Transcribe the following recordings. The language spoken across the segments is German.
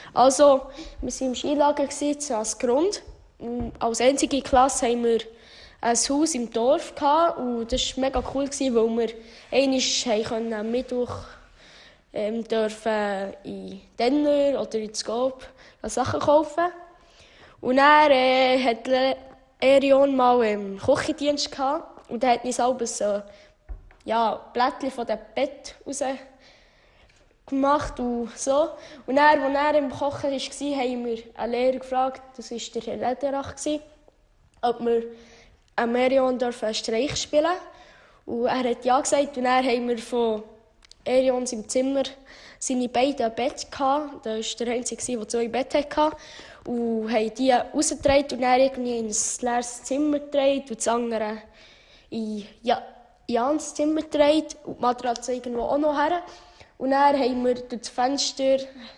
Also, wir waren im Skilager als Grund. Als einzige Klasse haben wir ein Haus im Dorf gehabt, und das war mega cool, weil wir einmal am Mittwoch dürfen in Denner oder in Skop Sachen kaufen. Und dann hat Erion mal Küchendienst gehabt, und er hat uns selbst so Blättchen von dem Bett raus gemacht und so. Und dann, als er im Kochen war, haben wir einen Lehrer gefragt, das war der Herr Lederach, ob wir am Erion einen Streich spielen dürfen. Und er hat ja gesagt, und dann haben wir von Erion im Zimmer seine beiden Betten gehabt. Das war der Einzige, der 2 Betten hatte. Und haben die rausgetragen und dann irgendwie in ein leeres Zimmer getragen und das andere in Jans Zimmer getragen und die Matratze irgendwo auch noch her. Und dann haben wir durch das Fenster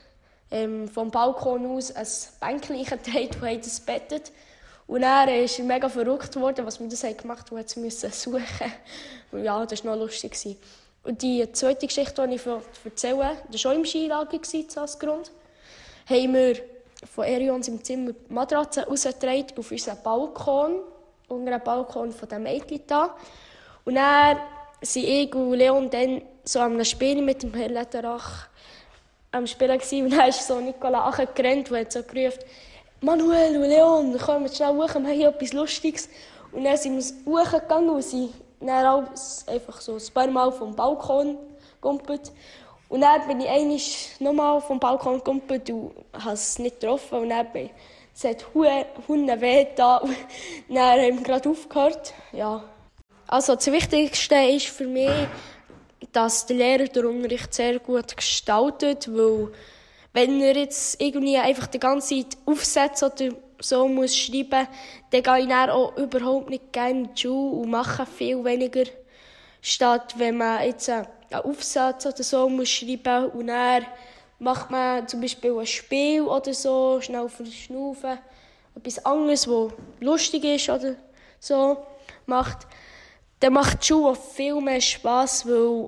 vom Balkon aus ein Bänkchen eingetragen und haben das bettet. Und dann ist er mega verrückt worden, was wir das gemacht haben, und mussten suchen. Und ja, das war noch lustig. Und die zweite Geschichte, die ich erzähle, das war auch im Skilager als Grund, haben wir von Erions im Zimmer die Matratze rausgetragen auf unseren Balkon, unter dem Balkon von dem Mädchen da. Und dann sind ich und Leon dann so am Spielen mit dem Herrn Lederach am Spielen gewesen. Und dann ist so Nicola gerannt und hat so gerufen: «Manuel und Leon, kommt schnell hoch, wir haben hier etwas Lustiges.» Und dann sind wir hochgegangen und sind dann einfach so ein paar Mal vom Balkon gegumpelt. Und dann bin ich einmal nochmal vom Balkon gegumpelt und habe es nicht getroffen. Und dann es hat Hunde weh da. Und dann haben wir gerade aufgehört. Ja. Also das Wichtigste ist für mich, dass der Lehrer den Unterricht sehr gut gestaltet, weil wenn er jetzt irgendwie einfach die ganze Zeit Aufsätze oder so muss schreiben, dann gehe ich dann auch überhaupt nicht gerne in die Schule und mache viel weniger, statt wenn man jetzt einen Aufsatz oder so muss schreiben und dann macht man zum Beispiel ein Spiel oder so, schnell verschnaufen, etwas anderes, was lustig ist oder so macht. Dann macht die Schule auch viel mehr Spass, weil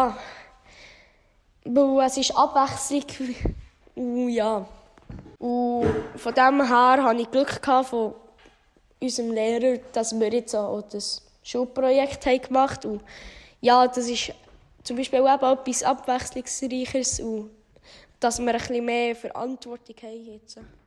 es ist Abwechslung. Ja. Und von dem her hatte ich Glück von unserem Lehrer, dass wir jetzt auch das Schulprojekt gemacht haben. Und ja, das ist zum Beispiel auch etwas Abwechslungsreicheres und dass wir ein bisschen mehr Verantwortung haben jetzt.